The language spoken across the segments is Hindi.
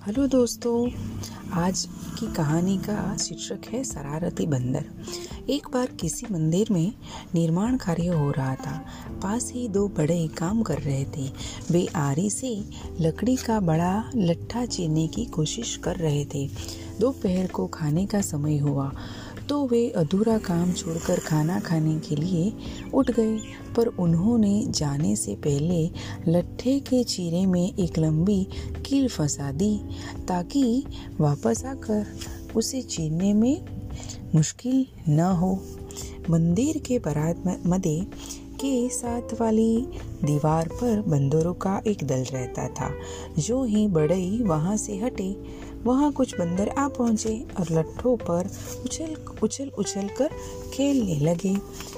हेलो दोस्तों, आज की कहानी का शीर्षक है शरारती बंदर। एक बार किसी मंदिर में निर्माण कार्य हो रहा था। पास ही दो बड़े काम कर रहे थे। वे आरी से लकड़ी का बड़ा लट्ठा चीरने की कोशिश कर रहे थे। दोपहर को खाने का समय हुआ तो वे अधूरा काम छोड़कर खाना खाने के लिए उठ गए, पर उन्होंने जाने से पहले लट्ठे के चीरे में एक लंबी कील फंसा दी ताकि वापस आकर उसे चीरने में मुश्किल न हो। मंदिर के बरामदे के साथ वाली दीवार पर बंदरों का एक दल रहता था। जो ही बढ़ई वहां से हटे, वहां कुछ बंदर आ पहुंचे और लट्ठों पर उछल कर खेलने लगे।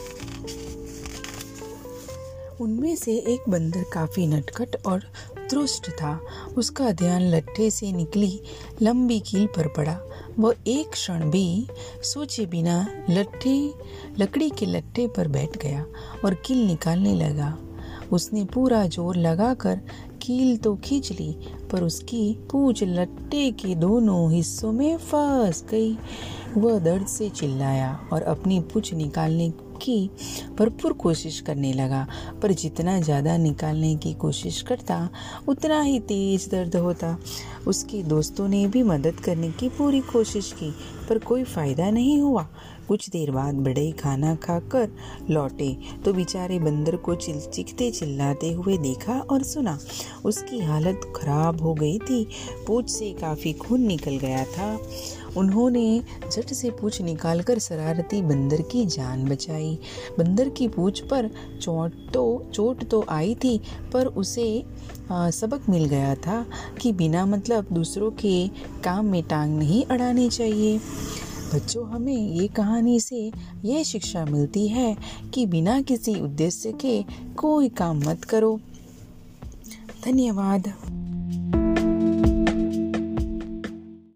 उनमें से एक बंदर काफी नटखट और दुष्ट था। उसका ध्यान लट्ठे से निकली लंबी कील पर पड़ा। वह एक क्षण भी सोचे बिना लकड़ी के लट्ठे पर बैठ गया और कील निकालने लगा। उसने पूरा जोर लगाकर कील तो खींच ली, पर उसकी पूंछ लट्ठे के दोनों हिस्सों में फंस गई। वह दर्द से चिल्लाया और अपनी पूंछ निकालने की भरपूर कोशिश करने लगा, पर जितना ज़्यादा निकालने की कोशिश करता उतना ही तेज दर्द होता। उसके दोस्तों ने भी मदद करने की पूरी कोशिश की, पर कोई फायदा नहीं हुआ। कुछ देर बाद बड़े खाना खाकर लौटे तो बेचारे बंदर को चीखते चिल्लाते हुए देखा और सुना। उसकी हालत खराब हो गई थी। पूंछ से काफी खून निकल गया था। उन्होंने झट से पूंछ निकालकर शरारती बंदर की जान बचाई। बंदर की पूंछ पर चोट तो आई थी, पर उसे सबक मिल गया था कि बिना मतलब दूसरों के काम में टांग नहीं अड़ानी चाहिए। बच्चों, हमें ये कहानी से ये शिक्षा मिलती है कि बिना किसी उद्देश्य के कोई काम मत करो। धन्यवाद।